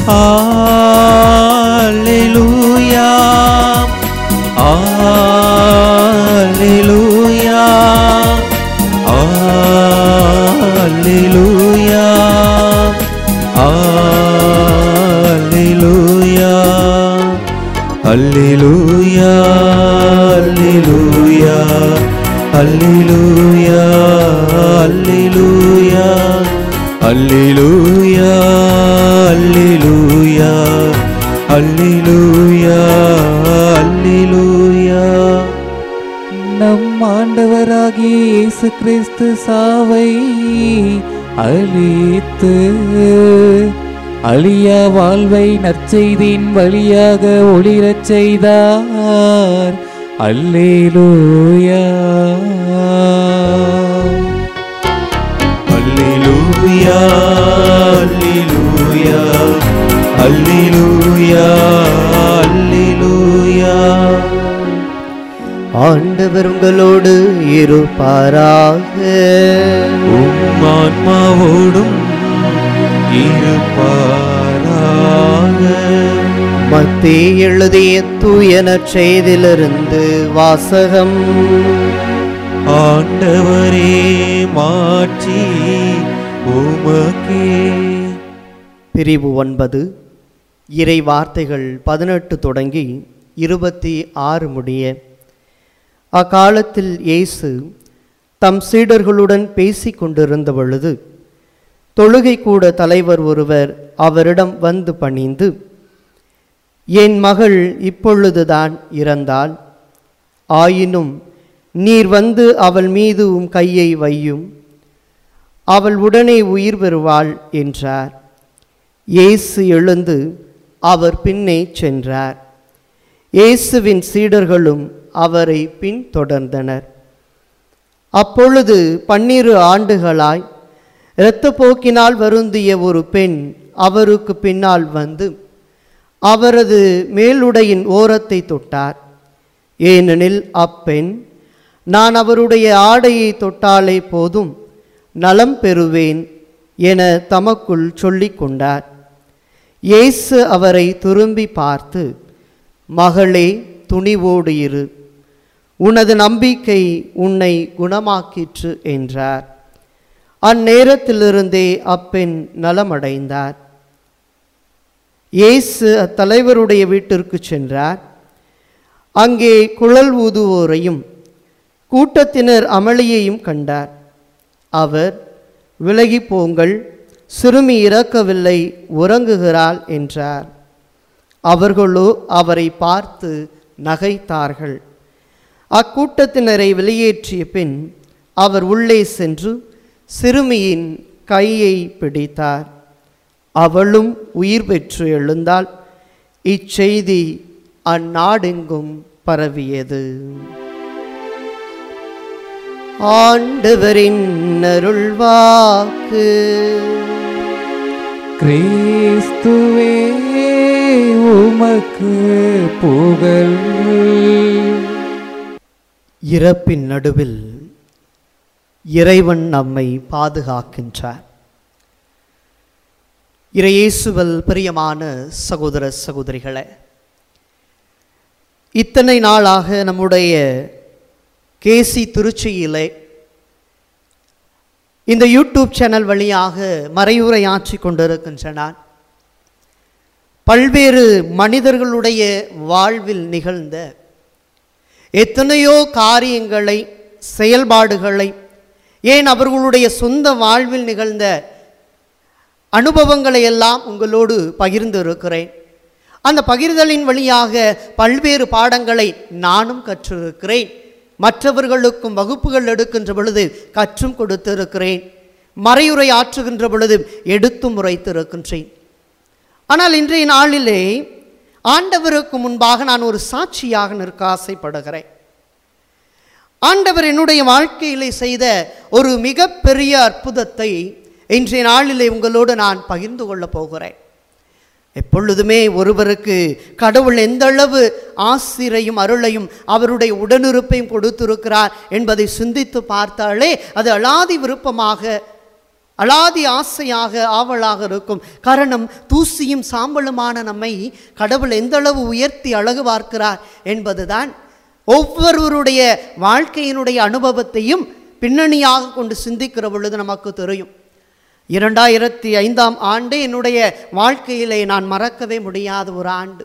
அல்லேலூயா அல்லேலூயா அல்லேலூயா அல்லேலூயா அல்லேலூயா அல்லேலூயா அல்லேலூயா அல்லேலூயா அல்லேலூயா அல்லேலூயா அல்லேலூயா. நம் ஆண்டவராகிய இயேசு கிறிஸ்து சாவை அழித்து அழியா வாழ்வை நற்செய்தியின் வழியாக ஒளிரச் செய்தார். அல்லேலூயா அல்லேலூயா அல்லேலூயா அல்லேலூயா அல்லேலூயா. ஆண்டவர் உங்களோடு இருப்பாராக. உம் ஆன்மாவோடும் இருப்பாராக. மத்தேயு எழுதிய தூய நற்செய்தியிலிருந்து வாசகம். ஆண்டவரே மாட்சி உமக்கே. பிரிவு 9. இறை வார்த்தைகள் 18 தொடங்கி 26 முடிய. அக்காலத்தில் இயேசு தம் சீடர்களுடன் பேசிக் கொண்டிருந்த பொழுது தொழுகை கூட தலைவர் ஒருவர் அவரிடம் வந்து பணிந்து, என் மகள் இப்பொழுதுதான் இறந்தாள், ஆயினும் நீர் வந்து அவள் மீது உம் கையை வையும், அவள் உடனே உயிர் பெறுவாள் என்றார். இயேசு எழுந்து அவர் பின்னே சென்றார். இயேசுவின் சீடர்களும் அவரை பின்தொடர்ந்தனர். அப்பொழுது 12 ஆண்டுகளாய் இரத்தப்போக்கினால் வருந்திய ஒரு பெண் அவருக்கு பின்னால் வந்து அவரது மேலுடையின் ஓரத்தை தொட்டார். ஏனெனில் அப்பெண், நான் அவருடைய ஆடையை தொட்டாலே போதும், நலம் பெறுவேன் என தமக்குள் சொல்லிக் கொண்டார். இயேசு அவரை திரும்பி பார்த்து, மகளே, துணிவோடு இரு, உனது நம்பிக்கை உன்னை குணமாக்கிற்று என்றார். அந்நேரத்திலிருந்தே அப்பெண் நலமடைந்தார். இயேசு அத்தலைவருடைய வீட்டிற்கு சென்றார். அங்கே குழல் ஊதுவோரையும் கூட்டத்தினர் அமளியையும் கண்டார். அவர், விலகி போங்கள், சிறுமி இறக்கவில்லை, உறங்குகிறாள் என்றார். அவர்களோ அவரை பார்த்து நகைத்தார்கள். அக்கூட்டத்தினரை வெளியேற்றிய பின் அவர் உள்ளே சென்று சிறுமியின் கையை பிடித்தார். அவளும் உயிர் பெற்று எழுந்தாள். இச்செய்தி அந்நாடெங்கும் பரவியது. ஆண்டவரின் அருள்வாக்கு. கிறிஸ்துவே உமக்கு புகழ். இறப்பின் நடுவில் இறைவன் நம்மை பாதுகாக்கின்றார். இறையேசுவில் பிரியமான சகோதர சகோதரிகளே, இத்தனை நாளாக நம்முடைய கேசி திருச்சியிலே இந்த யூடியூப் சேனல் வழியாக மறையுரையாற்றி கொண்டிருக்கின்றன. பல்வேறு மனிதர்களுடைய வாழ்வில் நிகழ்ந்த எத்தனையோ காரியங்களை, செயல்பாடுகளை, ஏன் அவர்களுடைய சொந்த வாழ்வில் நிகழ்ந்த அனுபவங்களை எல்லாம் உங்களோடு பகிர்ந்து இருக்கிறேன். அந்த பகிர்தலின் வழியாக பல்வேறு பாடங்களை நானும் கற்றிருக்கிறேன். மற்றவர்களுக்கும் வகுப்புகள் எடுக்கின்ற பொழுது கற்றும் கொடுத்திருக்கிறேன். மறையுரை ஆற்றுகின்ற பொழுது எடுத்தும் உரைத்திருக்கின்றேன். ஆனால் இன்றைய நாளிலே ஆண்டவருக்கு முன்பாக நான் ஒரு சாட்சியாக நிற்க ஆசைப்படுகிறேன். ஆண்டவர் என்னுடைய வாழ்க்கையிலே செய்த ஒரு மிகப்பெரிய அற்புதத்தை இன்றைய நாளிலே உங்களோடு நான் பகிர்ந்து கொள்ளப் போகிறேன். எப்பொழுதுமே ஒருவருக்கு கடவுள் எந்த அளவு ஆசிரையும் அருளையும் அவருடைய உடனிருப்பையும் கொடுத்திருக்கிறார் என்பதை சிந்தித்து பார்த்தாலே அது அலாதி விருப்பமாக அலாதி ஆசையாக ஆவலாக இருக்கும். காரணம், தூசியும் சாம்பலுமான நம்மை கடவுள் எந்தளவு உயர்த்தி அழகு பார்க்கிறார் என்பதுதான் ஒவ்வொருவருடைய வாழ்க்கையினுடைய அனுபவத்தையும் பின்னணியாக கொண்டு சிந்திக்கிற பொழுது நமக்கு தெரியும். 2005ஆம் ஆண்டு என்னுடைய வாழ்க்கையிலே நான் மறக்கவே முடியாத ஒரு ஆண்டு.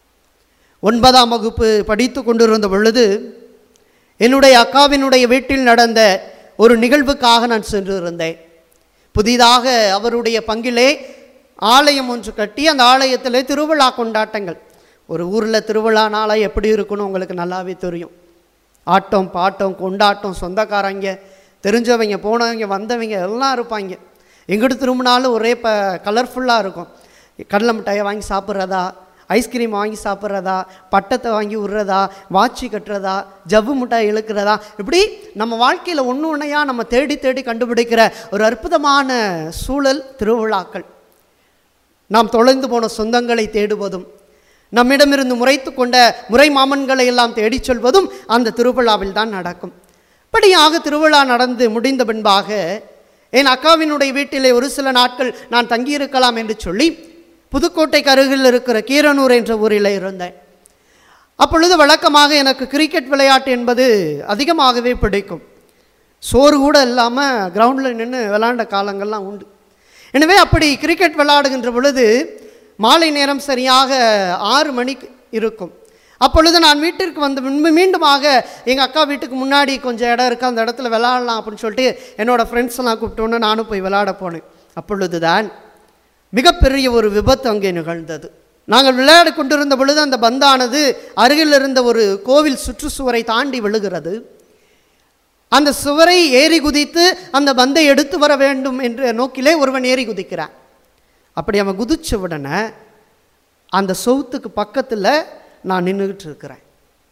9ஆம் வகுப்பு படித்து கொண்டிருந்த பொழுது என்னுடைய அக்காவினுடைய வீட்டில் நடந்த ஒரு நிகழ்வுக்காக நான் சென்றிருந்தேன். புதிதாக அவருடைய பங்கிலே ஆலயம் ஒன்று கட்டி அந்த ஆலயத்தில் திருவிழா கொண்டாட்டங்கள். ஒரு ஊரில் திருவிழா நாளாக எப்படி இருக்குன்னு உங்களுக்கு நல்லாவே தெரியும். ஆட்டம் பாட்டம் கொண்டாட்டம், சொந்தக்காரங்க தெரிஞ்சவங்க போனவங்க வந்தவங்க எல்லாம் இருப்பாங்க. எங்கிட்ட திரும்பினாலும் ஒரே கலர்ஃபுல்லாக இருக்கும். கடலை மிட்டாயை வாங்கி சாப்பிட்றதா, ஐஸ்கிரீம் வாங்கி சாப்பிட்றதா, பட்டத்தை வாங்கி விடுறதா, வாட்சி கட்டுறதா, ஜவ்வு மிட்டாய் இழுக்கிறதா, இப்படி நம்ம வாழ்க்கையில் ஒன்று ஒன்றையாக நம்ம தேடி தேடி கண்டுபிடிக்கிற ஒரு அற்புதமான சூழல் திருவிழாக்கள். நாம் தொலைந்து போன சொந்தங்களை தேடுவதும், நம்மிடமிருந்து முறைத்து கொண்ட முறை மாமன்களை எல்லாம் தேடிச் சொல்வதும் அந்த திருவிழாவில் தான் நடக்கும். இப்படியாக திருவிழா நடந்து முடிந்த பின்பாக என் அக்காவினுடைய வீட்டிலே ஒரு சில நாட்கள் நான் தங்கியிருக்கலாம் என்று சொல்லி புதுக்கோட்டைக்கு அருகில் இருக்கிற கீரனூர் என்ற ஊரில் இருந்தேன். அப்பொழுது வழக்கமாக எனக்கு கிரிக்கெட் விளையாட்டு என்பது அதிகமாகவே பிடிக்கும். சோறு கூட இல்லாமல் கிரவுண்டில் நின்று விளையாண்ட காலங்கள்லாம் உண்டு. எனவே அப்படி கிரிக்கெட் விளையாடுகின்ற பொழுது மாலை நேரம் சரியாக 6 மணிக்கு இருக்கும். அப்பொழுது நான் வீட்டிற்கு வந்து மீண்டுமாக எங்கள் அக்கா வீட்டுக்கு முன்னாடி கொஞ்சம் இடம் இருக்குது, அந்த இடத்துல விளையாடலாம் அப்படின்னு சொல்லிட்டு என்னோடய ஃப்ரெண்ட்ஸ்லாம் கூப்பிட்டோன்னு நானும் போய் விளையாட போனேன். அப்பொழுது தான் மிகப்பெரிய ஒரு விபத்து அங்கே நிகழ்ந்தது. நாங்கள் விளையாடி கொண்டிருந்த பொழுது அந்த பந்தானது அருகில் இருந்த ஒரு கோவில் சுற்றுச்சுவரை தாண்டி விழுகிறது. அந்த சுவரை ஏறி குதித்து அந்த பந்தை எடுத்து வர வேண்டும் என்ற நோக்கிலே ஒருவன் ஏறி குதிக்கிறான். அப்படி அவன் குதிச்ச உடனே அந்த சவுத்துக்கு பக்கத்தில் நான் நின்றுக்கிட்டு இருக்கிறேன்.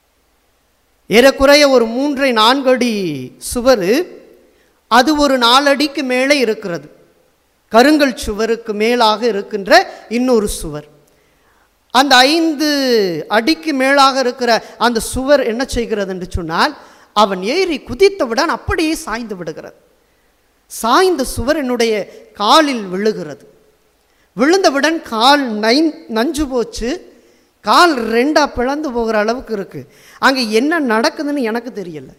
ஏறக்குறைய ஒரு 3-4 அடி சுவர், அது ஒரு 4 அடிக்கு மேலே இருக்கிறது. கருங்கல் சுவருக்கு மேலாக இருக்கின்ற இன்னொரு சுவர். அந்த 5 அடிக்கு மேலாக இருக்கிற அந்த சுவர் என்ன செய்கிறது என்று சொன்னால், அவன் ஏறி குதித்தவுடன் அப்படியே சாய்ந்து விடுகிறது. சாய்ந்த சுவர் என்னுடைய காலில் விழுகிறது. விழுந்தவுடன் கால் நஞ்சு போச்சு, கால் 2ஆக பிளந்து போகிற அளவுக்கு இருக்குது. அங்கே என்ன நடக்குதுன்னு எனக்கு தெரியல.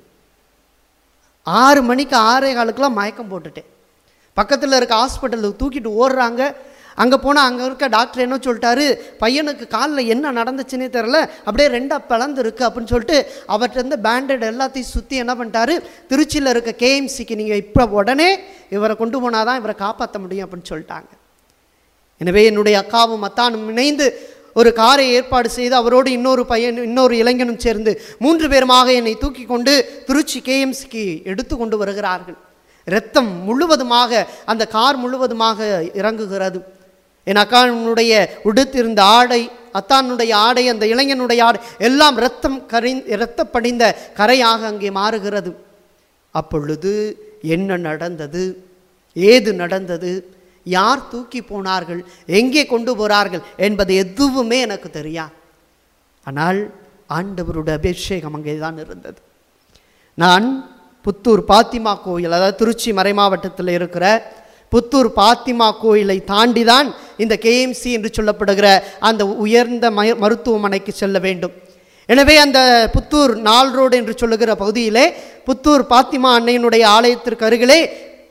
6 மணிக்கு 6:15 மயக்கம் போட்டுட்டேன். பக்கத்தில் இருக்க ஹாஸ்பிட்டலுக்கு தூக்கிட்டு ஓடுறாங்க. அங்கே போனால் அங்கே இருக்க டாக்டர் என்ன சொல்லிட்டாரு, பையனுக்கு காலில் என்ன நடந்துச்சுன்னே தெரில, அப்படியே 2ஆக பிளந்துருக்கு அப்படின்னு சொல்லிட்டு அவர்கிட்ட பேண்டேட் எல்லாத்தையும் சுற்றி என்ன பண்ணிட்டாரு, திருச்சியில் இருக்க கேஎம்சிக்கு நீங்கள் இப்போ உடனே இவரை கொண்டு போனால் தான் இவரை காப்பாற்ற முடியும் அப்படின்னு சொல்லிட்டாங்க. எனவே என்னுடைய அக்காவும் அத்தானும் இணைந்து ஒரு காரை ஏற்பாடு செய்து அவரோடு இன்னொரு இளைஞனும் சேர்ந்து 3 பேருமாக என்னை தூக்கி கொண்டு திருச்சி கேஎம்சிக்கு எடுத்து கொண்டு வருகிறார்கள். இரத்தம் முழுவதுமாக அந்த கார் முழுவதுமாக இறங்குகிறது. என் அக்கானுடைய உடுத்திருந்த ஆடை, அத்தானுடைய ஆடை, அந்த இளைஞனுடைய ஆடை எல்லாம் இரத்த படிந்த கரையாக அங்கே மாறுகிறது. அப்பொழுது என்ன நடந்தது, ஏது நடந்தது, யார் தூக்கி போனார்கள், எங்கே கொண்டு போகிறார்கள் என்பது எதுவுமே எனக்கு தெரியாது. ஆனால் ஆண்டவருடைய அபிஷேகம் அங்கே தான் இருந்தது. நான் புத்தூர் பாத்திமா கோயில், அதாவது திருச்சி மறைமாவட்டத்தில் இருக்கிற புத்தூர் பாத்திமா கோயிலை தாண்டி தான் இந்த கேஎம்சி என்று சொல்லப்படுகிற அந்த உயர்ந்த மருத்துவமனைக்கு செல்ல வேண்டும். எனவே அந்த புத்தூர் 4 ரோடு என்று சொல்லுகிற பகுதியிலே புத்தூர் பாத்திமா அன்னையினுடைய ஆலயத்திற்கு அருகிலே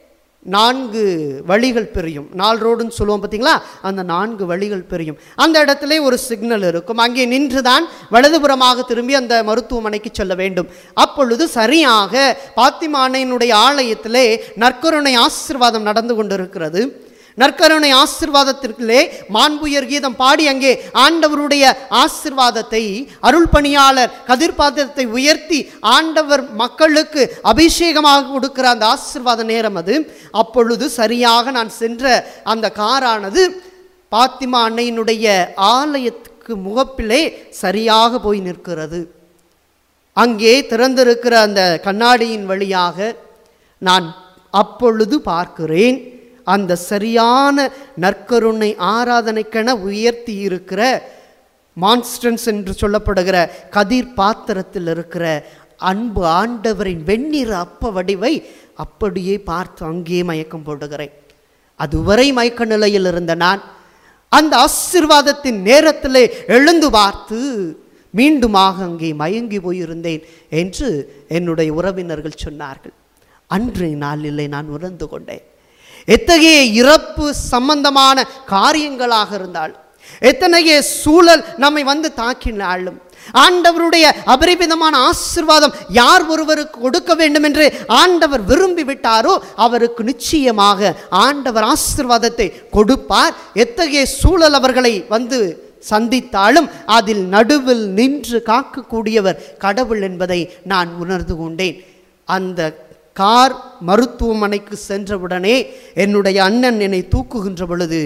4 வழிகள் பிரியும். 4 ரோடுன்னு சொல்லுவோம் பார்த்தீங்களா, அந்த 4 வழிகள் பிரியும். அந்த இடத்துல ஒரு சிக்னல் இருக்கும். அங்கே நின்று தான் வலதுபுறமாக திரும்பி அந்த மருத்துவமனைக்கு செல்ல வேண்டும். அப்பொழுது சரியாக பாத்திமா அன்னையினுடைய ஆலயத்திலே நற்கருணை ஆசீர்வாதம் நடந்து கொண்டிருக்கிறது. நற்கருணை ஆசீர்வாதத்திற்குள்ளே மாண்புயர் கீதம் பாடி அங்கே ஆண்டவருடைய ஆசீர்வாதத்தை, அருள் பணியாளர் கதிர்பாத்திரத்தை உயர்த்தி ஆண்டவர் மக்களுக்கு அபிஷேகமாக கொடுக்கிற அந்த ஆசீர்வாத நேரம் அது. அப்பொழுது சரியாக நான் சென்ற அந்த காரானது பாத்திமா அன்னையினுடைய ஆலயத்துக்கு முகப்பிலே சரியாக போய் நிற்கிறது. அங்கே திறந்திருக்கிற அந்த கண்ணாடியின் வழியாக நான் அப்பொழுது பார்க்கிறேன், அந்த சரியான நற்கருணை ஆராதனைக்கென உயர்த்தி இருக்கிற மான்ஸ்டன்ஸ் என்று சொல்லப்படுகிற கதிர் பாத்திரத்தில் இருக்கிற அன்பு ஆண்டவரின் வெண்ணிற அப்ப வடிவை அப்படியே பார்த்து அங்கே மயக்கம் போடுகிறேன். அதுவரை மயக்க நிலையில் இருந்த நான் அந்த ஆசீர்வாதத்தின் நேரத்திலே எழுந்து பார்த்து மீண்டுமாக அங்கே மயங்கி போயிருந்தேன் என்று என்னுடைய உறவினர்கள் சொன்னார்கள். அன்றைய நாளிலே நான் உணர்ந்து கொண்டேன், எத்தகைய இறப்பு சம்பந்தமான காரியங்களாக இருந்தாலும், எத்தனைய சூழல் நம்மை வந்து தாக்கினாலும், ஆண்டவருடைய அபரிமிதமான ஆசீர்வாதம் யார் ஒருவருக்கு கொடுக்க வேண்டும் என்று ஆண்டவர் விரும்பி விட்டாரோ அவருக்கு நிச்சயமாக ஆண்டவர் ஆசீர்வாதத்தை கொடுப்பார். எத்தகைய சூழல் அவர்களை வந்து சந்தித்தாலும் அதில் நடுவில் நின்று காக்கக்கூடியவர் கடவுள் என்பதை நான் உணர்ந்து கொண்டேன். அந்த கார் மருத்துவமனைக்கு சென்றவுடனே என்னுடைய அண்ணன் என்னை தூக்குகின்ற பொழுது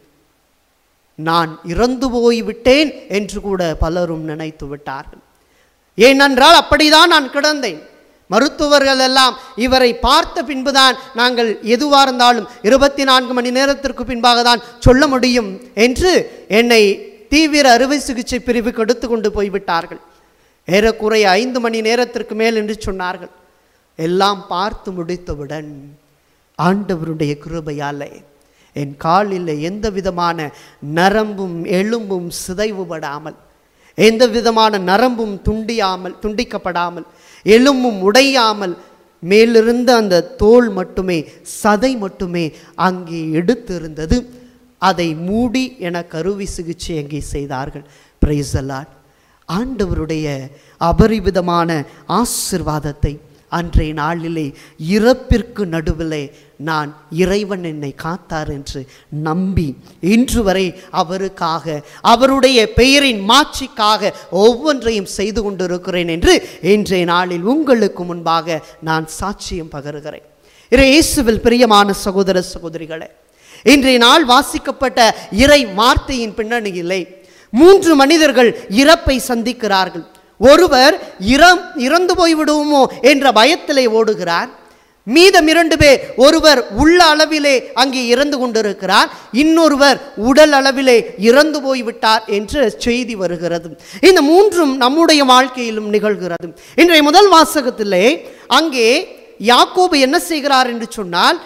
நான் இறந்து போய்விட்டேன் என்று கூட பலரும் நினைத்து விட்டார்கள். ஏனென்றால் அப்படிதான் நான் கிடந்தேன். மருத்துவர்கள் எல்லாம் இவரை பார்த்த பின்புதான் நாங்கள் எதுவாக இருந்தாலும் 24 மணி நேரத்திற்கு பின்பாக தான் சொல்ல முடியும் என்று என்னை தீவிர அறுவை சிகிச்சை பிரிவுக்கு எடுத்து கொண்டு போய்விட்டார்கள். ஏறக்குறைய 5 மணி நேரத்திற்கு மேல் என்று சொன்னார்கள். எல்லாம் பார்த்து முடித்தவுடன் ஆண்டவருடைய கிருபையாலே என் காலில் எந்த விதமான நரம்பும் எலும்பும் சிதைவுபடாமல், எந்த விதமான நரம்பும் துண்டிக்கப்படாமல், எலும்பும் உடையாமல், மேலிருந்த அந்த தோல் மட்டுமே, சதை மட்டுமே அங்கே எடுத்திருந்தது. அதை மூடி எனக்கு அறுவை சிகிச்சை அங்கே செய்தார்கள். Praise the Lord. ஆண்டவருடைய அபரிவிதமான ஆசீர்வாதத்தை அன்றைய நாளிலே இறப்பிற்கு நடுவிலே நான் இறைவன் என்னை காத்தார் என்று நம்பி இன்று வரை அவருக்காக, அவருடைய பெயரின் மாட்சிக்காக ஒவ்வொன்றையும் செய்து கொண்டிருக்கிறேன் என்று இன்றைய நாளில் உங்களுக்கு முன்பாக நான் சாட்சியம் பகருகிறேன். இயேசுவில் பிரியமான சகோதர சகோதரிகளே, இன்றைய நாள் வாசிக்கப்பட்ட இறை வார்த்தையின் பின்னணியிலே 3 மனிதர்கள் இறப்பை சந்திக்கிறார்கள். ஒருவர் இறந்து போய்விடுவோமோ என்ற பயத்திலே ஓடுகிறார். மீதம் 2 பேர், ஒருவர் உள்ள அளவிலே அங்கே இறந்து கொண்டிருக்கிறார், இன்னொருவர் உடல் அளவிலே இறந்து போய்விட்டார் என்று செய்தி வருகிறது. இந்த 3ம் நம்முடைய வாழ்க்கையிலும் நிகழ்கிறது. இன்றைய முதல் வாசகத்திலே அங்கே யாக்கோபு என்ன செய்கிறார் என்று சொன்னால்,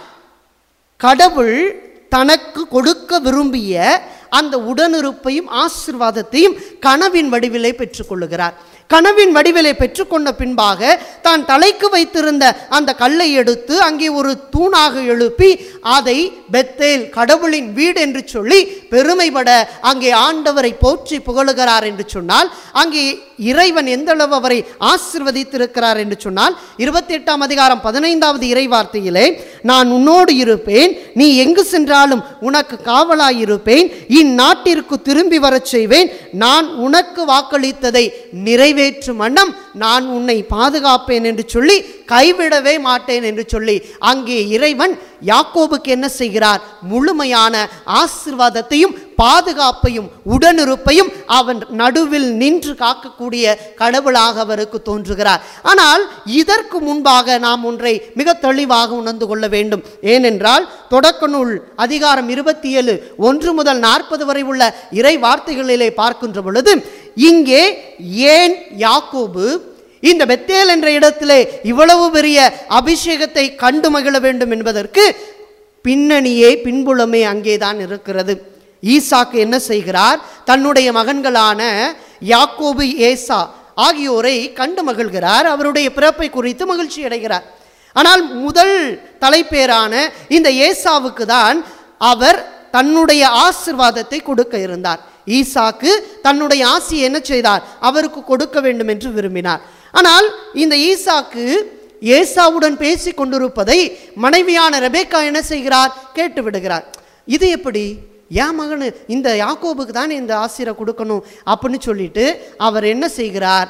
கடவுள் தனக்கு கொடுக்க விரும்பிய அந்த உடனிருப்பையும் ஆசீர்வாதத்தையும் கனவின் வடிவிலே பெற்றுக்கொள்ளுகிறார். கனவின் வடிவிலே பெற்றுக்கொண்ட பின்பாக தான் தலைக்கு வைத்திருந்த அந்த கல்லை எடுத்து அங்கே ஒரு தூணாக எழுப்பி அதை பெத்தேல், கடவுளின் வீடு என்று சொல்லி பெருமைப்பட அங்கே ஆண்டவரை போற்றி புகழுகிறார் என்று சொன்னால், அங்கே இறைவன் எந்த அளவு அவரை ஆசீர்வதித்திருக்கிறார் என்று சொன்னால், 28ஆம் அதிகாரம் 15வது இறை வார்த்தையிலே, நான் உன்னோடு இருப்பேன், நீ எங்கு சென்றாலும் உனக்கு காவலாயிருப்பேன், இந்நாட்டிற்கு திரும்பி வரச் செய்வேன், நான் உனக்கு வாக்களித்ததை நிறைவேற்றும் வண்ணம் நான் உன்னை பாதுகாப்பேன் என்று சொல்லி கைவிடவே மாட்டேன் என்று சொல்லி அங்கே இறைவன் யாக்கோபுக்கு என்ன செய்கிறார்? முழுமையான ஆசீர்வாதத்தையும் பாதுகாப்பையும் உடனிருப்பையும் அவன் நடுவில் நின்று காக்கக்கூடிய கடவுளாக அவருக்கு தோன்றுகிறார். ஆனால் இதற்கு முன்பாக நாம் ஒன்றை மிக தெளிவாக உணர்ந்து கொள்ள வேண்டும். ஏனென்றால் தொடக்க நூல் அதிகாரம் 27 1 முதல் 40 வரை உள்ள இறை வார்த்தைகளிலே பார்க்கின்ற பொழுது, இங்கே ஏன் யாக்கோபு இந்த பெத்தேல் என்ற இடத்திலே இவ்வளவு பெரிய அபிஷேகத்தை கண்டு மகிழ வேண்டும் என்பதற்கு பின்னணியே, பின்புலமே அங்கேதான் இருக்கிறது. ஈசாக்கு என்ன செய்கிறார்? தன்னுடைய மகன்களான யாக்கோபு, ஏசா ஆகியோரை கண்டு மகிழ்கிறார். அவருடைய பிறப்பை குறித்து மகிழ்ச்சி அடைகிறார். ஆனால் முதல் தலைப்பேரான இந்த ஏசாவுக்கு தான் அவர் தன்னுடைய ஆசீர்வாதத்தை கொடுக்க இருந்தார். ஈசாக்கு தன்னுடைய ஆசியை என்ன செய்தார்? அவருக்கு கொடுக்க வேண்டும் என்று விரும்பினார். ஆனால் இந்த ஈசாக்கு ஏசாவுடன் பேசி கொண்டிருப்பதை மனைவியான ரெபேக்கா என்ன செய்கிறார்? கேட்டு விடுகிறார். இது எப்படி? என் மகனு இந்த யாக்கோபுக்கு தான் இந்த ஆசீரை கொடுக்கணும் அப்படின்னு சொல்லிட்டு அவர் என்ன செய்கிறார்?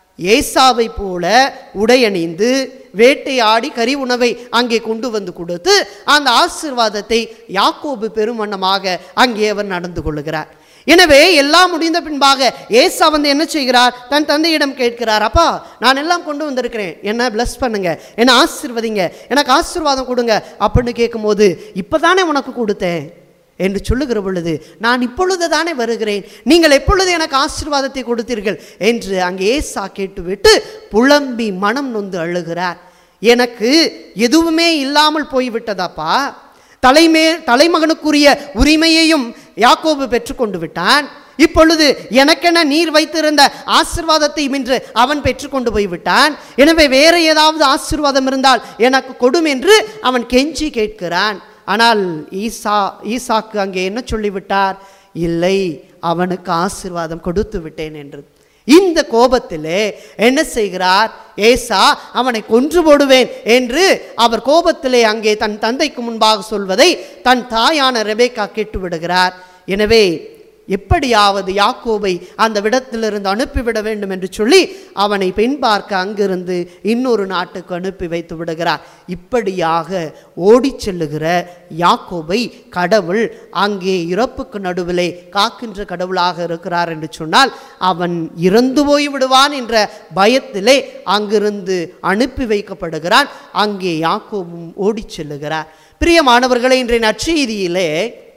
ஏசாவை போல உடையணிந்து வேட்டையாடி கறி உணவை அங்கே கொண்டு வந்து கொடுத்து அந்த ஆசீர்வாதத்தை யாக்கோபு பெருமண்ணமாக அங்கே அவர் நடந்து கொள்ளுகிறார். எனவே எல்லாம் முடிந்த பின்பாக ஏசா வந்து என்ன செய்கிறார்? தன் தந்தையிடம் கேட்கிறார், அப்பா நான் எல்லாம் கொண்டு வந்திருக்கிறேன், என்ன பிளஸ் பண்ணுங்க, என்ன ஆசீர்வதிங்க, எனக்கு ஆசீர்வாதம் கொடுங்க அப்படின்னு கேட்கும்போது, இப்போதானே உனக்கு கொடுத்தேன் என்று சொல்லுகிற பொழுது, நான் இப்பொழுது தானே வருகிறேன், நீங்கள் எப்பொழுது எனக்கு ஆசீர்வாதத்தை கொடுத்தீர்கள் என்று அங்கே ஏசா கேட்டுவிட்டு புலம்பி மனம் நொந்து அழுகிறார். எனக்கு எதுவுமே இல்லாமல் போய்விட்டதாப்பா, தலைமகனுக்குரிய உரிமையையும் யாக்கோபு பெற்றுக்கொண்டு விட்டான். இப்பொழுது எனக்கென நீர் வைத்திருந்த ஆசீர்வாதத்தையும் இன்று அவன் பெற்றுக்கொண்டு போய்விட்டான். எனவே வேற ஏதாவது ஆசீர்வாதம் இருந்தால் எனக்கு கொடும் என்று அவன் கெஞ்சி கேட்கிறான். ஆனால் ஈசாக்கு அங்கே என்ன சொல்லிவிட்டார்? இல்லை, அவனுக்கு ஆசீர்வாதம் கொடுத்து விட்டேன் என்று. இந்த கோபத்திலே என்ன செய்கிறார்? ஏசா அவனை கொன்று போடுவேன் என்று அவர் கோபத்திலே அங்கே தன் தந்தைக்கு முன்பாக சொல்வதை தன் தாயான ரெபேக்கா கேட்டு விடுகிறார். எனவே எப்படியாவது யாக்கோபை அந்த விடத்திலிருந்து அனுப்பிவிட வேண்டும் என்று சொல்லி அவனை பெண் பார்க்க அங்கிருந்து இன்னொரு நாட்டுக்கு அனுப்பி வைத்து விடுகிறார். இப்படியாக ஓடி செல்லுகிற யாக்கோபை கடவுள் அங்கே இறப்புக்கு நடுவிலே காக்கின்ற கடவுளாக இருக்கிறார் என்று சொன்னால் அவன் இறந்து போய் விடுவான் என்ற பயத்திலே அங்கிருந்து அனுப்பி வைக்கப்படுகிறான். அங்கே யாக்கோபும் ஓடி செல்லுகிறார். பிரியமானவர்களே, இன்றைய நற்செய்தியிலே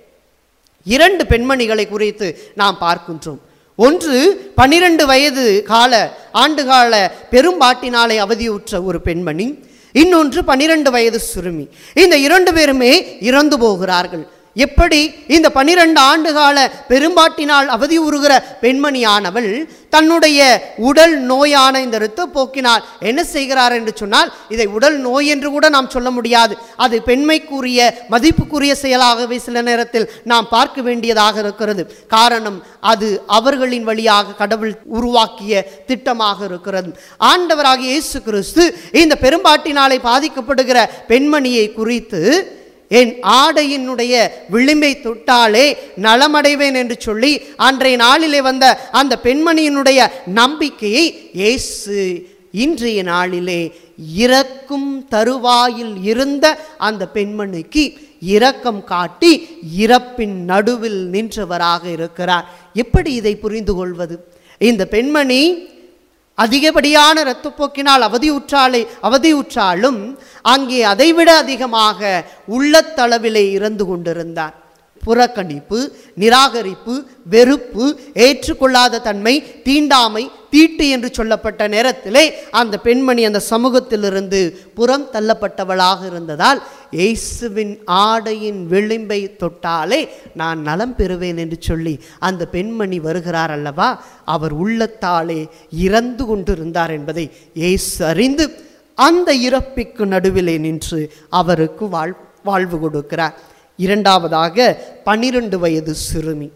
2 பெண்மணிகளை குறித்து நாம் பார்க்கின்றோம். ஒன்று 12 வயது ஆண்டுகால பெரும்பாட்டினாலே அவதியுற்ற ஒரு பெண்மணி, இன்னொன்று 12 வயது சிறுமி. இந்த 2 பேருமே இறந்து போகிறார்கள். எப்படி? இந்த 12 ஆண்டுகால பெரும்பாட்டினால் அவதியுறுகிற பெண்மணியானவள் தன்னுடைய உடல் நோயான இந்த இரத்தப்போக்கினால் என்ன செய்கிறார் என்று சொன்னால், இதை உடல் நோய் என்று கூட நாம் சொல்ல முடியாது. அது பெண்மைக்குரிய மதிப்புக்குரிய செயலாகவே சில நேரத்தில் நாம் பார்க்க வேண்டியதாக இருக்கிறது. காரணம், அது அவர்களின் வழியாக கடவுள் உருவாக்கிய திட்டமாக இருக்கிறது. ஆண்டவராகிய இயேசு கிறிஸ்து இந்த பெரும்பாட்டினாலே பாதிக்கப்படுகிற பெண்மணியை குறித்து என் ஆடையினுடைய விளிம்பை தொட்டாலே நலமடைவேன் என்று சொல்லி அன்றைய நாளிலே வந்த அந்த பெண்மணியினுடைய நம்பிக்கையை இயேசு இன்றைய நாளிலே இறக்கும் தருவாயில் இருந்த அந்த பெண்மணிக்கு இரக்கம் காட்டி இறப்பின் நடுவில் நின்றவராக இருக்கிறார். எப்படி இதை புரிந்து கொள்வது? இந்த பெண்மணி அதிகப்படியான இரத்தப்போக்கினால் அவதியுற்றாலும் அங்கே அதைவிட அதிகமாக உள்ளத்தளவிலே இறந்து கொண்டிருந்தார். புறக்கணிப்பு, நிராகரிப்பு, வெறுப்பு, ஏற்றுக்கொள்ளாத தன்மை, தீண்டாமை, தீட்டு என்று சொல்லப்பட்ட நேரத்திலே அந்த பெண்மணி அந்த சமூகத்திலிருந்து புறம் தள்ளப்பட்டவளாக இருந்ததால் இயேசுவின் ஆடையின் விளிம்பை தொட்டாலே நான் நலம் பெறுவேன் என்று சொல்லி அந்த பெண்மணி வருகிறார் அல்லவா, அவர் உள்ளத்தாலே இறந்து கொண்டிருந்தார் என்பதை இயேசு அறிந்து அந்த இறப்பிற்கு நடுவிலே நின்று அவருக்கு வாழ்வு கொடுக்கிறார். இரண்டாவதாக 12 வயது சிறுமி,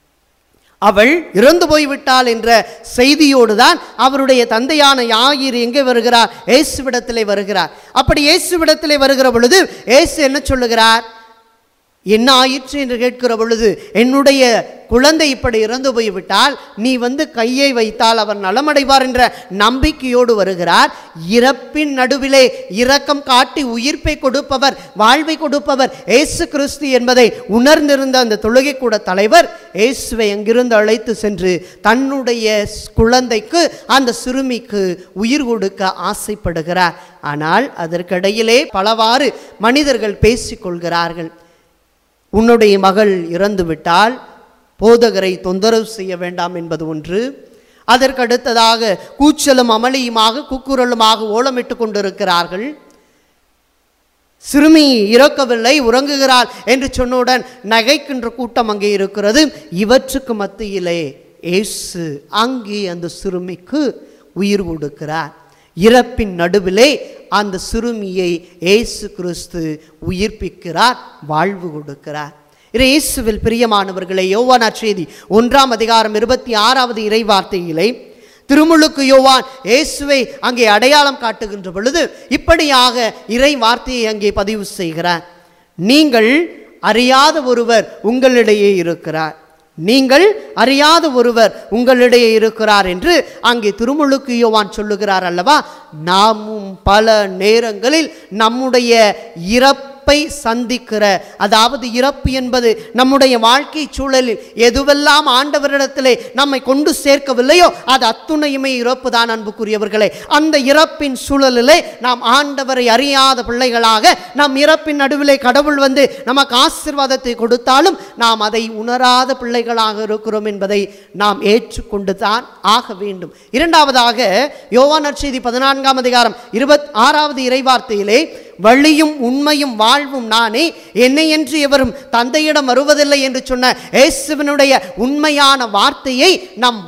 அவள் இறந்து போய்விட்டாள் என்ற செய்தியோடு தான் அவருடைய தந்தையான யாயிர் எங்கே வருகிறார்? இயேசுவிடத்திலே வருகிறார். அப்படி இயேசுவிடத்திலே வருகிற பொழுது இயேசு என்ன சொல்லுகிறார்? என்ன ஆயிற்று என்று கேட்கிற பொழுது, என்னுடைய குழந்தை இப்படி இறந்து போய்விட்டால் நீ கையை வைத்தால் அவர் நலமடைவார் என்ற நம்பிக்கையோடு வருகிறார். இறப்பின் நடுவிலே இரக்கம் காட்டி உயிர்ப்பை கொடுப்பவர், வாழ்வை கொடுப்பவர் இயேசு கிறிஸ்து என்பதை உணர்ந்திருந்த அந்த தொழுகை கூட தலைவர் இயேசுவை அங்கிருந்து அழைத்து சென்று தன்னுடைய குழந்தைக்கு, அந்த சிறுமிக்கு உயிர் கொடுக்க ஆசைப்படுகிறார். ஆனால் அதற்கிடையிலே பலவாறு மனிதர்கள் பேசிக்கொள்கிறார்கள். உன்னுடைய மகள் இறந்து விட்டால் போதகரை தொந்தரவு செய்ய வேண்டாம் என்பது ஒன்று. அதற்கடுத்ததாக கூச்சலும் அமளியுமாக கூக்குரலுமாக ஓலமிட்டு கொண்டிருக்கிறார்கள். சிறுமி இறக்கவில்லை, உறங்குகிறாள் என்று சொன்னவுடன் நகைக்கின்ற கூட்டம் அங்கே இருக்கிறது. இவற்றுக்கு மத்தியிலே இயேசு அங்கே அந்த சிறுமிக்கு உயிர் கொடுக்கிறார். இறப்பின் நடுவிலே அந்த சிறுமியை இயேசு கிறிஸ்து உயிர்ப்பிக்கிறார், வாழ்வு கொடுக்கிறார். இயேசுவில் பிரியமானவர்களே, யோவான் நற்செய்தி 1ஆம் அதிகாரம் 26வது இறைவார்த்தையிலே திருமுழுக்கு யோவான் இயேசுவை அங்கே அடையாளம் காட்டுகின்ற பொழுது இப்படியாக இறை வார்த்தையை அங்கே பதிவு செய்கிறார். நீங்கள் அறியாத ஒருவர் உங்களிடையே இருக்கிறார், நீங்கள் அறியாத ஒருவர் உங்களிடையே இருக்கிறார் என்று அங்கே திருமுழுக்கு யோவான் சொல்லுகிறார் அல்லவா. நாமும் பல நேரங்களில் நம்முடைய இறப்பை சந்திக்கிற, அதாவது இறப்பு என்பது நம்முடைய வாழ்க்கை சூழலில் எதுவெல்லாம் ஆண்டவரிடத்திலே நம்மை கொண்டு சேர்க்கவில்லையோ அது அத்துணையுமே இறப்பு தான் அன்புக்குரியவர்களே. அந்த இறப்பின் சூழலிலே நாம் ஆண்டவரை அறியாத பிள்ளைகளாக நம் இறப்பின் நடுவிலே கடவுள் நமக்கு ஆசீர்வாதத்தை கொடுத்தாலும் நாம் அதை உணராத பிள்ளைகளாக இருக்கிறோம் என்பதை நாம் ஏற்றுக்கொண்டு தான் ஆக வேண்டும். இரண்டாவதாக யோவான் நற்செய்தி 14ஆம் அதிகாரம் 26வது இறைவார்த்தையிலே வழியும் உண்மையும் வாழ்வும் நானே, என்னை என்று எவரும் தந்தையிடம் வருவதில்லை என்று சொன்ன இயேசுவினுடைய உண்மையான வார்த்தையை நம்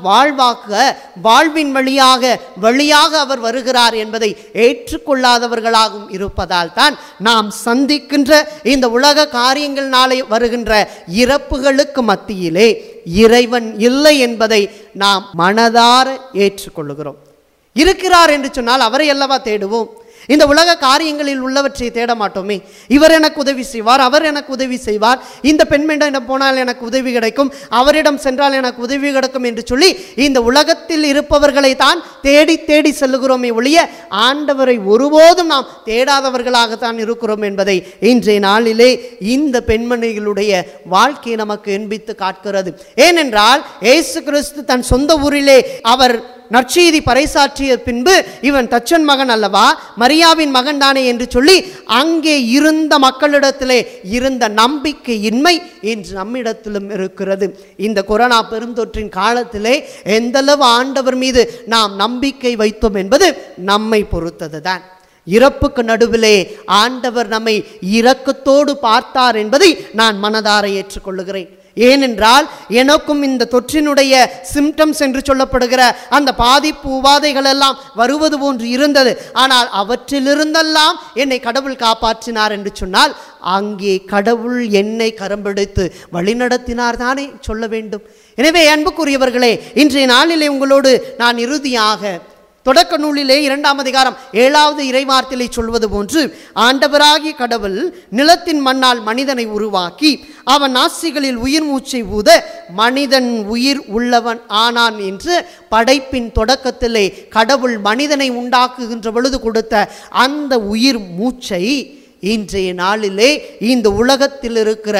வாழ்வின் வழியாக அவர் வருகிறார் என்பதை ஏற்றுக்கொள்ளாதவர்களாகவும் இருப்பதால் தான் நாம் சந்திக்கின்ற இந்த உலக காரியங்கள்னாலே வருகின்ற இறப்புகளுக்கு மத்தியிலே இறைவன் இல்லை என்பதை நாம் மனதார ஏற்றுக்கொள்ளுகிறோம். இருக்கிறார் என்று சொன்னால் அவரை அல்லவா தேடுவோம். இந்த உலக காரியங்களில் உள்ளவற்றை தேட மாட்டோமே. இவர் எனக்கு உதவி செய்வார், அவர் எனக்கு உதவி செய்வார், இந்த பெண்மணிடம் போனால் எனக்கு உதவி கிடைக்கும், அவரிடம் சென்றால் எனக்கு உதவி கிடைக்கும் என்று சொல்லி இந்த உலகத்தில் இருப்பவர்களை தான் தேடி தேடி செல்லுகிறோமே ஒழிய ஆண்டவரை ஒருபோதும் நாம் தேடாதவர்களாகத்தான் இருக்கிறோம் என்பதை இன்றைய நாளிலே இந்த பெண்மணிகளுடைய வாழ்க்கை நமக்கு எண்பித்து காட்டுகிறது. ஏனென்றால் இயேசு கிறிஸ்து தன் சொந்த ஊரிலே அவர் நற்செய்தி பறைசாற்றிய பின்பு இவன் தச்சன் மகன் அல்லவா, மரியாவின் மகன் தானே என்று சொல்லி அங்கே இருந்த மக்களிடத்திலே இருந்த நம்பிக்கையின்மை இன்று நம்மிடத்திலும் இருக்கிறது. இந்த கொரோனா பெருந்தொற்றின் காலத்திலே எந்தளவு ஆண்டவர் மீது நாம் நம்பிக்கை வைத்தோம் என்பது நம்மை பொறுத்தது தான். இறப்புக்கு நடுவிலே ஆண்டவர் நம்மை இரக்கத்தோடு பார்த்தார் என்பதை நான் மனதார ஏற்றுக்கொள்ளுகிறேன். ஏனென்றால் எனக்கும் இந்த தொற்றினுடைய சிம்டம்ஸ் என்று சொல்லப்படுகிற அந்த பாதிப்பு உபாதைகள் எல்லாம் வருவது போன்று இருந்தது. ஆனால் அவற்றிலிருந்தெல்லாம் என்னை கடவுள் காப்பாற்றினார் என்று சொன்னால் அங்கே கடவுள் என்னை கரம்பிடித்து வழிநடத்தினார் தானே சொல்ல வேண்டும். எனவே அன்புக்குரியவர்களே, இன்றைய நாளிலே உங்களோடு நான் இறுதியாக தொடக்க நூலிலே 2ஆம் அதிகாரம் 7வது இறைவார்த்தையை சொல்வது போன்று ஆண்டவராகிய கடவுள் நிலத்தின் மண்ணால் மனிதனை உருவாக்கி அவன் நாசிகளில் உயிர் மூச்சை ஊத மனிதன் உயிர் உள்ளவன் ஆனான் என்று படைப்பின் தொடக்கத்திலே கடவுள் மனிதனை உண்டாக்குகின்ற பொழுது கொடுத்த அந்த உயிர் மூச்சை இன்றைய நாளிலே இந்த உலகத்தில் இருக்கிற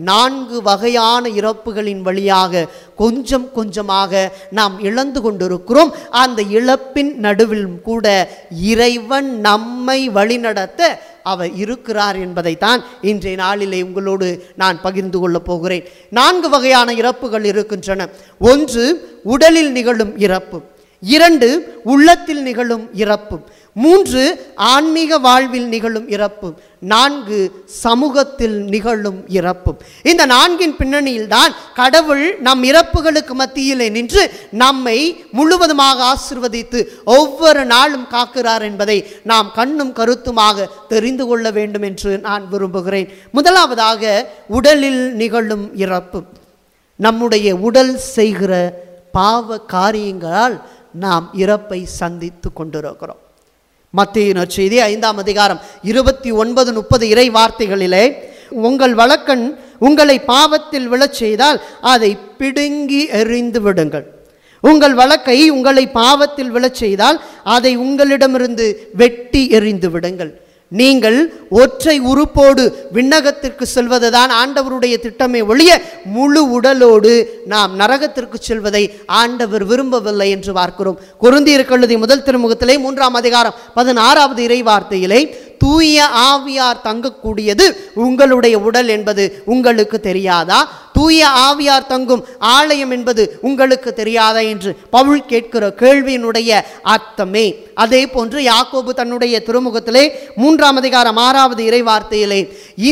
4 வகையான இறப்புகளின் வழியாக கொஞ்சம் கொஞ்சமாக நாம் இழந்து கொண்டிருக்கிறோம். அந்த இழப்பின் நடுவில் கூட இறைவன் நம்மை வழிநடத்த அவர் இருக்கிறார் என்பதைத்தான் இன்றைய நாளிலே உங்களோடு நான் பகிர்ந்து கொள்ளப் போகிறேன். 4 வகையான இறப்புகள் இருக்கின்றன. 1 உடலில் நிகழும் இறப்பு, 2 உள்ளத்தில் நிகழும் இறப்பு, 3 ஆன்மீக வாழ்வில் நிகழும் இறப்பு, 4 சமூகத்தில் நிகழும் இறப்பு. இந்த 4 பின்னணியில் தான் கடவுள் நம் இறப்புகளுக்கு மத்தியிலே நின்று நம்மை முழுவதுமாக ஆசீர்வதித்து ஒவ்வொரு நாளும் காக்கிறார் என்பதை நாம் கண்ணும் கருத்துமாக தெரிந்து கொள்ள வேண்டும் என்று நான் விரும்புகிறேன். முதலாவதாக உடலில் நிகழும் இறப்பு. நம்முடைய உடல் செய்கிற பாவ காரியங்களால் நாம் இறப்பை சந்தித்து கொண்டிருக்கிறோம். மத்தேயு நற்செய்தி 5ஆம் அதிகாரம் 29-30 இறை வார்த்தைகளிலே, உங்கள் வழக்கன் உங்களை பாவத்தில் விழச் செய்தால் அதை பிடுங்கி எறிந்து விடுங்கள், உங்கள் வழக்கை உங்களை பாவத்தில் விழச் செய்தால் அதை உங்களிடமிருந்து வெட்டி எறிந்து விடுங்கள். நீங்கள் ஒற்றை உறுப்போடு விண்ணகத்திற்கு செல்வதுதான் ஆண்டவருடைய திட்டமே ஒழிய முழு உடலோடு நாம் நரகத்திற்கு செல்வதை ஆண்டவர் விரும்பவில்லை என்று பார்க்கிறோம். கொரிந்தியருக்கு எழுதிய முதல் திருமுகத்திலே 3ஆம் அதிகாரம் 16வது இறை வார்த்தையிலே, தூய ஆவியார் தங்கக்கூடியது உங்களுடைய உடல் என்பது உங்களுக்கு தெரியாதா? தூய ஆவியார் தங்கும் ஆலயம் என்பது உங்களுக்கு தெரியாதா என்று பவுல் கேட்கிற கேள்வியினுடைய அர்த்தமே. அதே போன்று யாக்கோபு தன்னுடைய திருமுகத்திலே 3ஆம் அதிகாரம் 6வது இறை வார்த்தையிலே,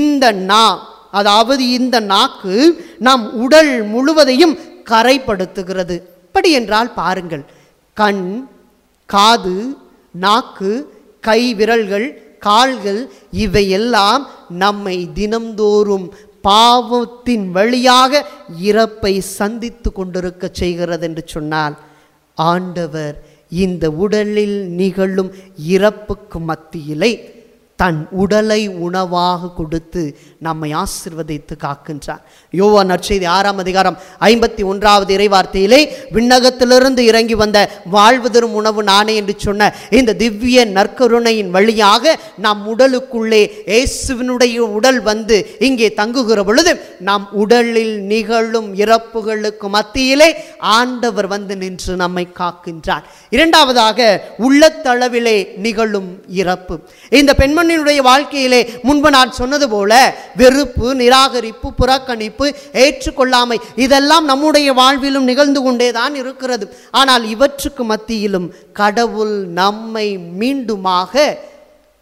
இந்த நாக்கு நம் உடல் முழுவதையும் கரைப்படுத்துகிறது. அப்படி என்றால் பாருங்கள், கண், காது, நாக்கு, கை விரல்கள், கால்கள் இவையெல்லாம் நம்மை தினம்தோறும் பாவத்தின் வழியாக இறப்பை சந்தித்து கொண்டிருக்க செய்கிறது என்று சொன்னால், ஆண்டவர் இந்த உடலில் நிகழும் இறப்புக்கு மத்தியிலே தன் உடலை உணவாக கொடுத்து நம்மை ஆசீர்வதித்து காக்கின்றார். யோவான் நற்செய்தி 6ஆம் அதிகாரம் 51வது இறைவார்த்தையிலே, விண்ணகத்திலிருந்து இறங்கி வந்த வாழ்வு தரும் உணவு நானே என்று சொன்ன இந்த திவ்ய நற்கருணையின் வழியாக நம் உடலுக்குள்ளே இயேசுவினுடைய உடல் வந்து இங்கே தங்குகிற பொழுது நம் உடலில் நிகழும் இறப்புகளுக்கு மத்தியிலே ஆண்டவர் வந்து நின்று நம்மை காக்கின்றார். இரண்டாவதாக உள்ளத்தளவிலே நிகழும் இறப்பு. இந்த பெண்மணியுடைய வாழ்க்கையிலே முன்பு நான் சொன்னது போல வெறுப்பு, நிராகரிப்பு, புறக்கணிப்பு, ஏற்றுக்கொள்ளாமை இதெல்லாம் நம்முடைய வாழ்விலும் நிகழ்ந்து கொண்டேதான் இருக்கிறது. ஆனால் இவற்றுக்கு மத்தியிலும் கடவுள் நம்மை மீண்டுமாக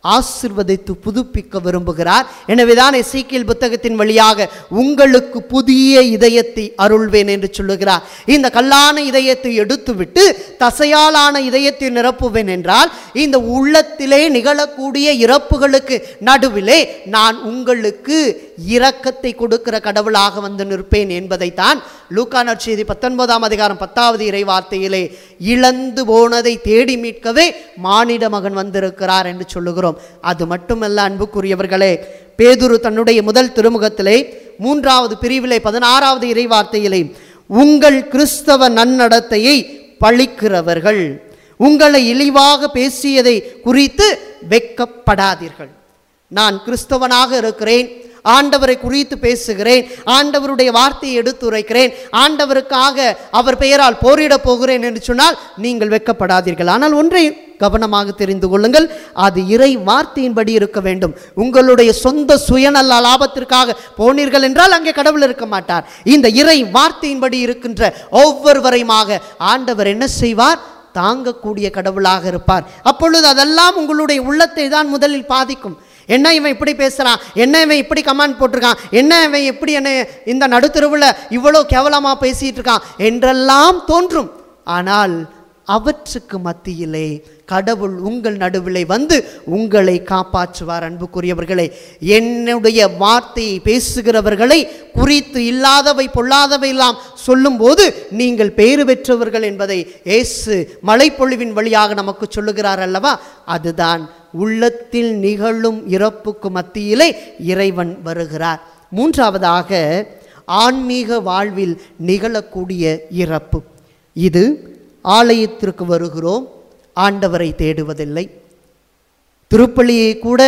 ஆசீர்வதித்து புதுப்பிக்க விரும்புகிறார். எனவேதான் எசேக்கியேல் புத்தகத்தின் வழியாக உங்களுக்கு புதிய இதயத்தை அருள்வேன் என்று சொல்லுகிறார். இந்த கல்லான இதயத்தை எடுத்துவிட்டு தசையாலான இதயத்தை நிரப்புவேன் என்றால் இந்த உள்ளத்திலே நிகழக்கூடிய இறப்புகளுக்கு நடுவிலே நான் உங்களுக்கு இரக்கத்தை கொடுக்கிற கடவுளாக வந்து நிற்பேன் என்பதைத்தான் லூக்கா நற்செய்தி 19ஆம் அதிகாரம் 10வது இறை வார்த்தையிலே இழந்து போனதை தேடி மீட்கவே மானிட மகன் வந்திருக்கிறார் என்று சொல்லுகிறோம். அது மட்டுமல்ல அன்புக்குரியவர்களே, பேதுரு தன்னுடைய முதல் திருமுகத்திலே 3வது பிரிவிலே 16வது இறை வார்த்தையிலே உங்கள் கிறிஸ்தவ நன்னடத்தையை பழிக்கிறவர்கள் உங்களை இழிவாக பேசியதை குறித்து வெட்கப்படாதீர்கள். நான் கிறிஸ்தவனாக இருக்கிறேன், ஆண்டவரை குறித்து பேசுகிறேன், ஆண்டவருடைய வார்த்தையை எடுத்துரைக்கிறேன், ஆண்டவருக்காக அவர் பெயரால் போரிடப் போகிறேன் என்று சொன்னால் நீங்கள் வெட்கப்படாதீர்கள். ஆனால் ஒன்றை கவனமாக தெரிந்து கொள்ளுங்கள், அது இறை வார்த்தையின்படி இருக்க வேண்டும். உங்களுடைய சொந்த சுயநல லாபத்திற்காக போனீர்கள் என்றால் அங்கே கடவுள் இருக்க மாட்டார். இந்த இறை வார்த்தையின்படி இருக்கின்ற ஒவ்வொருவரையுமாக ஆண்டவர் என்ன செய்வார்? தாங்கக்கூடிய கடவுளாக இருப்பார். அப்பொழுது அதெல்லாம் உங்களுடைய உள்ளத்தை தான் முதலில் பாதிக்கும். என்ன இவன் இப்படி பேசுகிறான், என்ன இவன் இப்படி கமெண்ட் போட்டிருக்கான், என்ன இவன் எப்படி என்ன இந்த நடுத்தருவில் இவ்வளோ கேவலமாக பேசிகிட்டு இருக்கான் என்றெல்லாம் தோன்றும். ஆனால் அவற்றுக்கு மத்தியிலே கடவுள் உங்கள் நடுவிலே வந்து உங்களை காப்பாற்றுவார். அன்புக்குரியவர்களே, என்னுடைய வார்த்தையை பேசுகிறவர்களை குறித்து இல்லாதவை பொல்லாதவை எல்லாம் சொல்லும்போது நீங்கள் பேறு பெற்றவர்கள் என்பதை இயேசு மழைப்பொழிவின் வழியாக நமக்கு சொல்லுகிறார் அல்லவா? அதுதான் உள்ளத்தில் நிகழும் இறப்புக்கு மத்தியிலே இறைவன் வருகிறார். 3வதாக ஆன்மீக வாழ்வில் நிகழக்கூடிய இறப்பு. இது ஆலயத்திற்கு வருகிறோம், ஆண்டவரை தேடுவதில்லை. திருப்பலியை கூட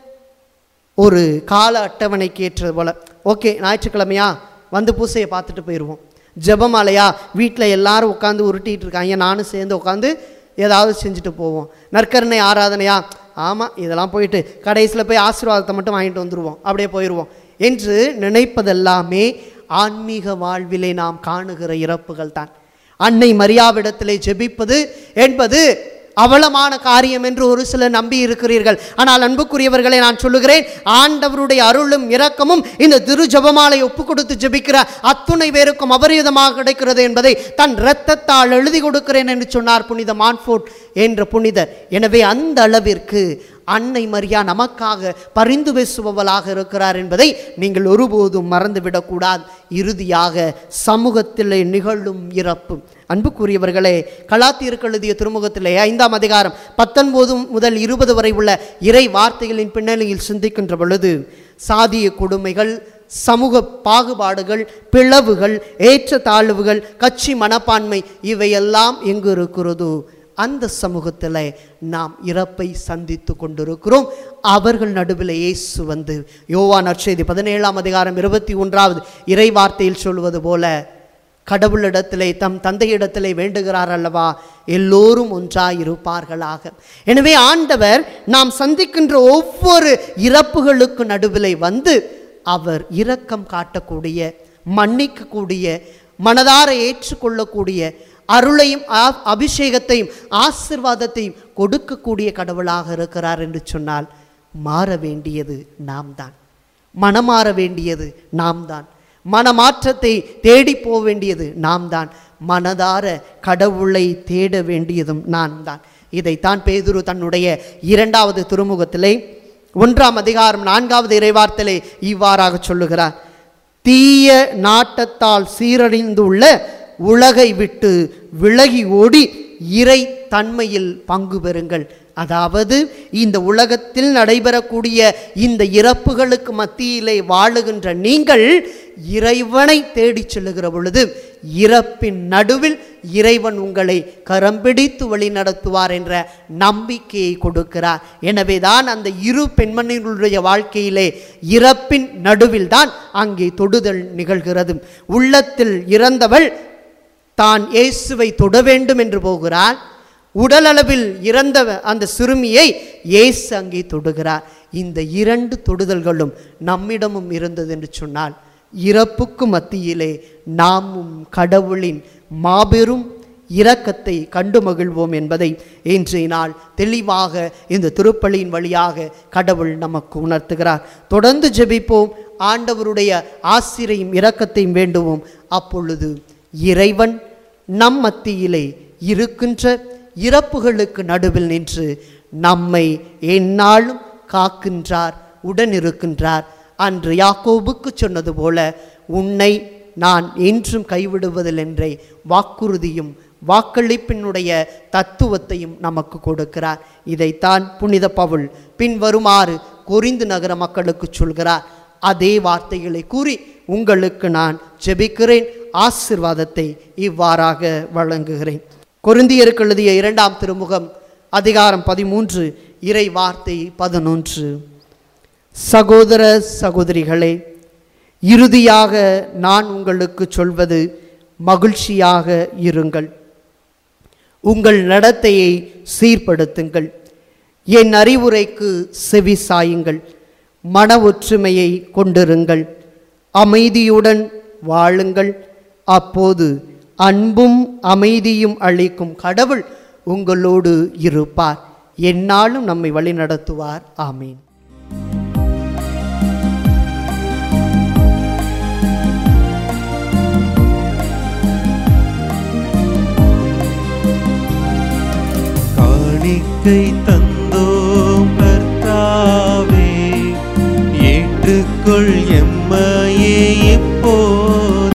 ஒரு கால அட்டவணைக்கு ஏற்றது போல, ஓகே ஞாயிற்றுக்கிழமையா வந்து பூசையை பார்த்துட்டு போயிடுவோம், ஜெபமாலையா வீட்டில் எல்லாரும் உட்காந்து உருட்டிகிட்டு இருக்காங்க, நானும் சேர்ந்து உட்காந்து ஏதாவது செஞ்சுட்டு போவோம். நற்கருணை ஆராதனையா, ஆமாம் இதெல்லாம் போயிட்டு கடைசியில் போய் ஆசீர்வாதத்தை மட்டும் வாங்கிட்டு வந்துடுவோம், அப்படியே போயிடுவோம் என்று நினைப்பதெல்லாமே ஆன்மீக வாழ்விலே நாம் காணுகிற இறப்புகள் தான். அன்னை மரியாவிடத்திலே ஜெபிப்பது என்பது அவலமான காரியம் என்று ஒரு சிலர் நம்பி இருக்கிறீர்கள். ஆனால் அன்புக்குரியவர்களை நான் சொல்லுகிறேன், ஆண்டவருடைய அருளும் இரக்கமும் இந்த திரு ஜெபமாலை ஒப்பு கொடுத்து ஜெபிக்கிற அத்துணை பேருக்கும் அபரிதமாக கிடைக்கிறது என்பதை தன் இரத்தத்தால் எழுதி கொடுக்கிறேன் என்று சொன்னார் புனித மான்ஃபோர்ட் என்ற புனிதர். எனவே அந்த அளவிற்கு அன்னை மரியா நமக்காக பரிந்து பேசுபவளாக இருக்கிறார் என்பதை நீங்கள் ஒருபோதும் மறந்துவிடக்கூடாது. இறுதியாக சமூகத்திலே நிகழும் இறப்பு. அன்புக்குரியவர்களே, கலாத்தியருக்கு எழுதிய திருமுகத்திலே 5ஆம் அதிகாரம் 19 முதல் 20 வரை உள்ள இறை வார்த்தைகளின் பின்னணியில் சிந்திக்கின்ற பொழுது சாதிய கொடுமைகள், சமூக பாகுபாடுகள், பிளவுகள், ஏற்ற தாழ்வுகள், கட்சி மனப்பான்மை இவையெல்லாம் எங்கு இருக்கிறதோ அந்த சமூகத்தில் நாம் இறப்பை சந்தித்து கொண்டிருக்கிறோம். அவர்கள் நடுவில் இயேசு வந்து யோவான் நற்செய்தி 17ஆம் அதிகாரம் 21வது இறை வார்த்தையில் சொல்வது போல கடவுளிடத்திலே தம் தந்தையிடத்திலே வேண்டுகிறார் அல்லவா, எல்லோரும் ஒன்றாய் இருப்பார்களாக. எனவே ஆண்டவர் நாம் சந்திக்கின்ற ஒவ்வொரு இறப்புகளுக்கு நடுவிலே வந்து அவர் இரக்கம் காட்டக்கூடிய, மன்னிக்கக்கூடிய, மனதார ஏற்றுக்கொள்ளக்கூடிய, அருளையும் அபிஷேகத்தையும் ஆசீர்வாதத்தையும் கொடுக்கக்கூடிய கடவுளாக இருக்கிறார் என்று சொன்னால் மாற வேண்டியது நாம் தான், மனமாற வேண்டியது நாம் தான், மனமாற்றத்தை தேடி போக வேண்டியது நாம் தான், மனதார கடவுளை தேட வேண்டியதும் நான் தான். இதைத்தான் பேதுரு தன்னுடைய 2வது திருமுகத்திலே 1ஆம் அதிகாரம் 4வது இறைவார்த்தையிலே இவ்வாறாக சொல்லுகிறார்: தீய நாட்டத்தால் சீரழிந்துள்ள உலகை விட்டு விலகி ஓடி இறை தன்மையில் பங்கு பெறுங்கள். அதாவது இந்த உலகத்தில் நடைபெறக்கூடிய இந்த இறப்புகளுக்கு மத்தியிலே வாழுகின்ற நீங்கள் இறைவனை தேடி செல்லுகிற பொழுது இறப்பின் நடுவில் இறைவன் உங்களை கரம் பிடித்து வழி நடத்துவார் என்ற நம்பிக்கையை கொடுக்கிறார். எனவேதான் அந்த இரு பெண்மணிகளுடைய வாழ்க்கையிலே இறப்பின் நடுவில் தான் அங்கே தொடுதல் நிகழ்கிறது. உள்ளத்தில் இறந்தவள் தான் இயேசுவை தொட வேண்டும் என்று போகிறார். உடலளவில் இறந்த அந்த சிறுமியை இயேசு அங்கே தொடுகிறார். இந்த 2 தொடுதல்களும் நம்மிடமும் இருந்தது என்று சொன்னால் இறப்புக்கு மத்தியிலே நாமும் கடவுளின் மாபெரும் இரக்கத்தை கண்டு மகிழ்வோம் என்பதை இன்றைய நாள் தெளிவாக இந்த திருப்பலியின் வழியாக கடவுள் நமக்கு உணர்த்துகிறார். தொடர்ந்து ஜெபிப்போம், ஆண்டவருடைய ஆசிரையும் இரக்கத்தையும் வேண்டுவோம். அப்பொழுது இறைவன் நம் மத்தியிலே இருக்கின்ற இறப்புகளுக்கு நடுவில் நின்று நம்மை எந்நாளும் காக்கின்றார், உடன் இருக்கின்றார். அன்று யாக்கோபுக்கு சொன்னது போல, உன்னை நான் என்றும் கைவிடுவதில்லை என்ற வாக்குறுதியும் வாக்களிப்பினுடைய தத்துவத்தையும் நமக்கு கொடுக்கிறார். இதைத்தான் புனித பவுல் பின்வருமாறு கொரிந்து நகர மக்களுக்கு சொல்கிறார். அதே வார்த்தைகளை கூறி உங்களுக்கு நான் ஜெபிக்கிறேன், ஆசீர்வாதத்தை இவ்வாறாக வழங்குகிறேன். கொரிந்தியருக்கு எழுதிய 2ஆம் திருமுகம் அதிகாரம் 13 இறை வார்த்தை 11. சகோதர சகோதரிகளே, இறுதியாக நான் உங்களுக்கு சொல்வது மகிழ்ச்சியாக இருங்கள், உங்கள் நடத்தையை சீர்படுத்துங்கள், என் அறிவுரைக்கு செவி சாயுங்கள், மன ஒற்றுமையை கொண்டிருங்கள், அமைதியுடன் வாழுங்கள். அப்போது அன்பும் அமைதியும் அளிக்கும் கடவுள் உங்களோடு இருப்பார், எந்நாளும் நம்மை வழிநடத்துவார். ஆமீன். காணிக்கை